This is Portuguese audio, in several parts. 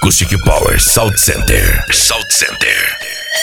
Acoustic Power Sound Center. Sound Center.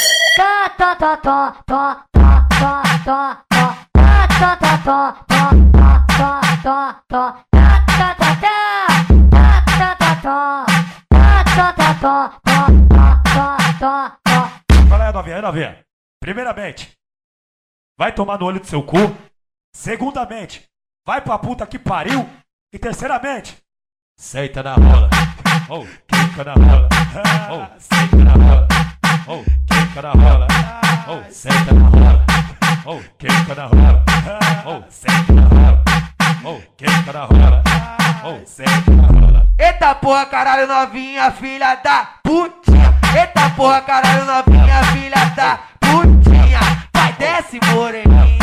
Fala aí, novinha, novinha. Primeiramente, vai tomar no olho do seu cu. Segundamente, vai pra puta que pariu. E terceiramente, senta na rola. Oh, quica na rola. Oh, senta na rola. Oh, quica na rola. Oh, senta na rola. Oh, quica na rola. Oh, senta na rola. Oh, quica na rola. Oh, senta na rola. Eita porra, caralho, novinha, filha da putinha. Eita porra, caralho, novinha, filha da putinha. Vai, desce, moreninha.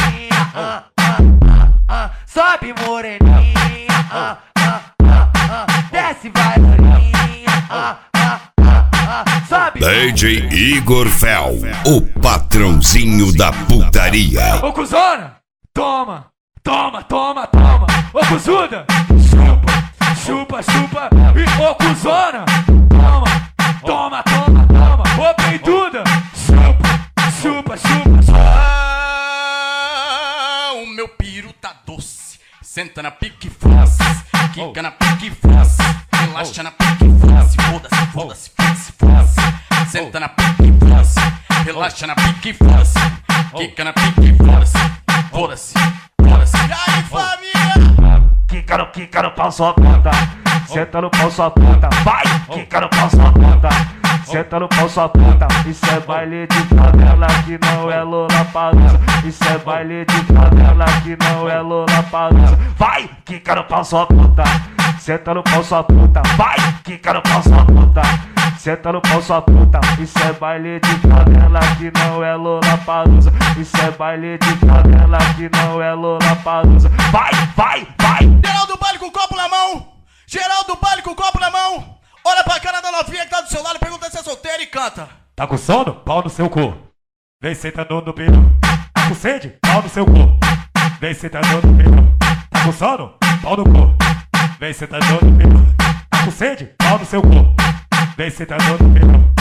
Sobe, moreninha. Desce, vai, moreninha. Sobe. DJ Igor Fel, o patrãozinho da putaria. Ô, cuzona, toma, toma, toma, toma. Ô, cuzuda, chupa, chupa, chupa. E ô, cuzona, toma, toma, toma, toma. Ô, peituda, chupa, chupa, chupa, chupa. O meu piru tá doce. Senta na pique France, quica na pique France, relaxa na pique France. Foda-se, foda-se, foda-se, foda-se. Senta na pique France, relaxa na pique France, quica na pique France. Foda-se, foda-se. E aí, família? Quica no pau sua puta. Senta no pau sua puta. Vai, quica no pau sua puta. Senta no pau sua puta. Isso é baile de favela que não é Lollapalooza. Isso é baile de favela que não é Lollapalooza. Vai, quica no pau sua puta. Senta no pau sua puta. Vai, quica no pau sua puta. Senta no pau sua puta. Isso é baile de favela que não é Lollapalooza. Isso é baile de favela que não é Lollapalooza. Vai, vai, vai. Geral do baile com o copo na mão. Geral do baile com o copo na mão. Olha pra cara da novinha que tá do seu lado, pergunta se é solteira e canta. Tá com sono? Pau no seu cu. Vem sentando no pino. Tá com sede? Pau no seu cu. Vem sentando no pino. Tá com sono? Pau no cu. Vem sentando no pino. Tá com sede? Pau no seu cu. Vem sentando no pino.